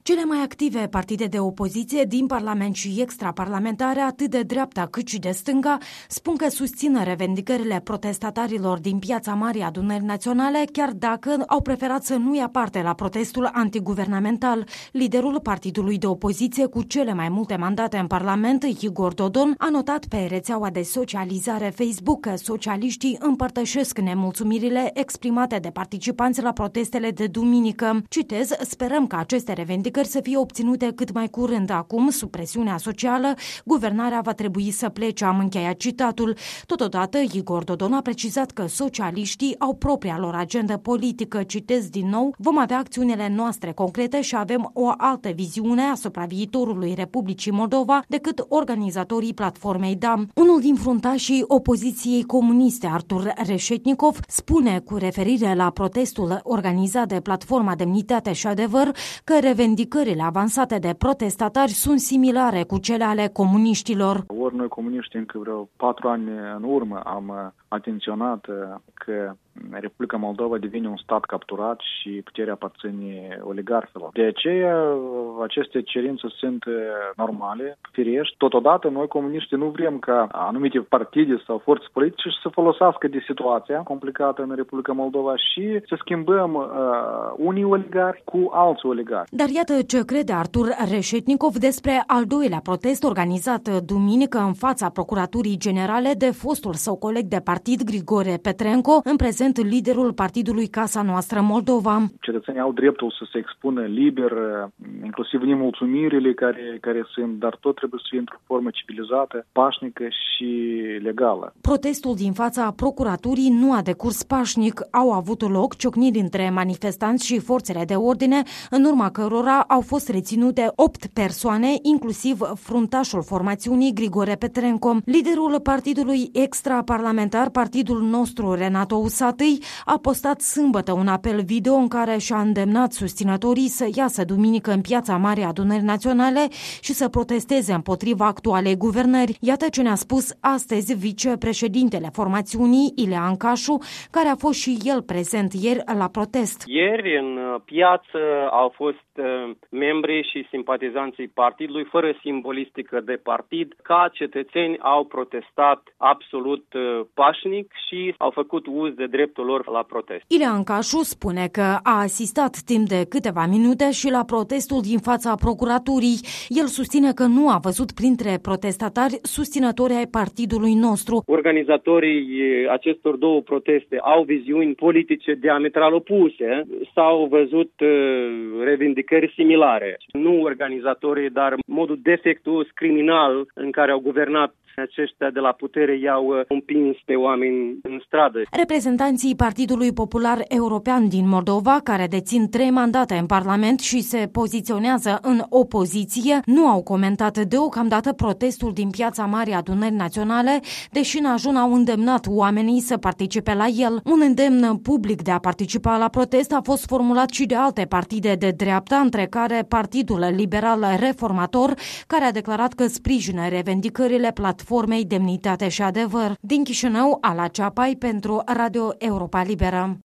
Cele mai active partide de opoziție din Parlament și extraparlamentare, atât de dreapta cât și de stânga, spun că susțin revendicările protestatarilor din Piața Marii Adunări Naționale, chiar dacă au preferat să nu ia parte la protestul antiguvernamental. Liderul partidului de opoziție cu cele mai multe mandate în Parlament, Igor Dodon, a notat pe rețeaua de socializare Facebook că socialiștii împărtășesc nemulțumirile exprimate de participanți la protestele de duminică. Citez, sperăm că aceste revendicări să fie obținute cât mai curând. Acum, sub presiunea socială, guvernarea va trebui să plece, am încheiat citatul. Totodată, Igor Dodon a precizat că socialiștii au propria lor agendă politică. Citez din nou, vom avea acțiunile noastre concrete și avem o altă viziune asupra viitorului Republicii Moldova decât organizatorii platformei DA. Unul din fruntașii opoziției comuniste, Artur Reșetnikov, spune cu referire la protestul organizat de Platforma Demnitate și Adevăr că revendicările avansate de protestatari sunt similare cu cele ale comuniștilor. Ori noi comuniști încă vreo 4 ani în urmă am atenționat că Republica Moldova devine un stat capturat și puterea aparține oligarhilor. De aceea, aceste cerințe sunt normale, firești. Totodată, noi comuniștii nu vrem ca anumite partide sau forțe politice să folosească de situația complicată în Republica Moldova și să schimbăm unii oligarhi cu alți oligarhi. Dar iată ce crede Artur Reșetnikov despre al doilea protest organizat duminică în fața Procuraturii Generale de fostul său coleg de partid Grigore Petrenco, în prezent liderul partidului Casa Noastră Moldova. Cetățenii au dreptul să se expună liber, inclusiv nemulțumirile care sunt, dar tot trebuie să fie într-o formă civilizată, pașnică și legală. Protestul din fața procuraturii nu a decurs pașnic. Au avut loc ciocniri între manifestanți și forțele de ordine, în urma cărora au fost reținute 8 persoane, inclusiv fruntașul formațiunii Grigore Petrenco. Liderul partidului extraparlamentar, Partidul Nostru, Renato Usatăi, a postat sâmbătă un apel video în care și-a îndemnat susținătorii să iasă duminică în Piața Marii Adunări Naționale și să protesteze împotriva actualei guvernări. Iată ce ne-a spus astăzi vicepreședintele formațiunii, Ilean Cașu, care a fost și el prezent ieri la protest. Ieri în piață au fost membrii și simpatizanții partidului, fără simbolistică de partid, ca cetățeni au protestat absolut pașnic și au făcut uz de dreptul lor la protest. Ilean Cașu spune că a asistat timp de câteva minute și la protestul din fața procuraturii. El susține că nu a văzut printre protestatari susținători ai partidului nostru. Organizatorii acestor două proteste au viziuni politice diametral opuse, s-au văzut revendicări similare. Nu organizatorii, dar modul defectuos criminal în care au guvernat aceștia de la putere i-au împins pe oameni în stradă. Reprezentanții Partidului Popular European din Moldova, care dețin 3 mandate în Parlament și se poziționează în opoziție, nu au comentat deocamdată protestul din Piața Marii Adunări Naționale, deși în ajun au îndemnat oamenii să participe la el. Un îndemn public de a participa la protest a fost formulat și de alte partide de dreapta, între care Partidul Liberal Reformator, care a declarat că sprijină revendicările Platformei Demnitate și Adevăr. Din Chișinău, Ala Ceapai pentru Radio Europa Liberă.